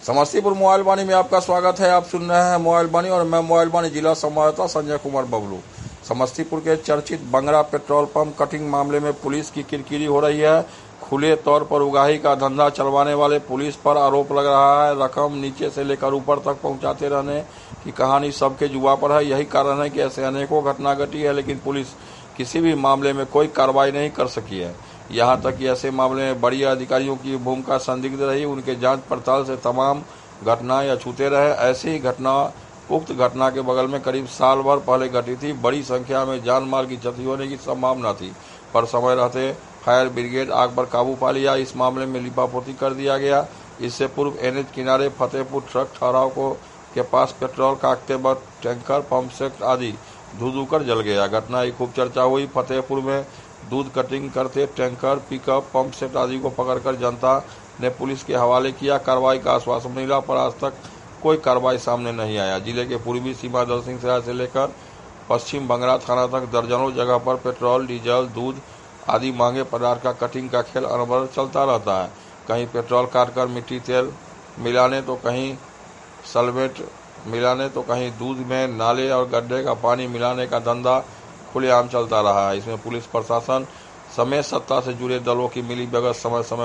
Samastipur mobile वाणी में आपका स्वागत है। आप सुन रहे हैं मोबाइल वाणी और मैं मोबाइल वाणी जिला संवाददाता संजय कुमार बबलू। समस्तीपुर के चर्चित बंगरा पेट्रोल पंप कटिंग मामले में पुलिस की किरकिरी हो रही है। खुले तौर पर उगाही का धंधा चलवाने वाले पुलिस पर आरोप लग रहा है। रकम नीचे से लेकर ऊपर तक पहुंचाते रहने की कहानी सबके जुआ पर है। यही कारण है कि ऐसे अनेकों घटना घटी है, लेकिन पुलिस किसी भी मामले में कोई कार्रवाई नहीं कर सकी है। यहाँ तक कि ऐसे मामले में बड़ी अधिकारियों की भूमिका संदिग्ध रही। उनके जांच पड़ताल से तमाम घटनाएं अछूते रहे। ऐसी ही घटना उक्त घटना के बगल में करीब साल भर पहले घटी थी। बड़ी संख्या में जान माल की क्षति होने की संभावना थी, पर समय रहते फायर ब्रिगेड आग पर काबू पा लिया। इस मामले में लिपापोती कर दिया गया। इससे पूर्व एनएच किनारे फतेहपुर ट्रक ठहराव के पास पेट्रोल का अक्टेबर टैंकर पंप सेट आदि धू कर जल गया। घटना की खूब चर्चा हुई। फतेहपुर में दूध कटिंग करते टैंकर, पिकअप, पंप सेट आदि को पकड़कर जनता ने पुलिस के हवाले किया। कार्रवाई का आश्वासन मिला, पर आज तक कोई कार्रवाई सामने नहीं आया। जिले के पूर्वी सीमा दलसिंहसराय से लेकर पश्चिम बंगरा थाना तक दर्जनों जगह पर पेट्रोल, डीजल, दूध आदि महंगे पदार्थ का कटिंग का खेल अनवरत चलता रहता है। कहीं पेट्रोल काटकर मिट्टी तेल मिलाने तो कहीं सल्फेट मिलाने तो कहीं दूध में नाले और गड्ढे का पानी मिलाने का धंधा खुलेआम चलता रहा है। इसमें पुलिस प्रशासन समेत सत्ता से जुड़े दलों की मिलीभगत समय समय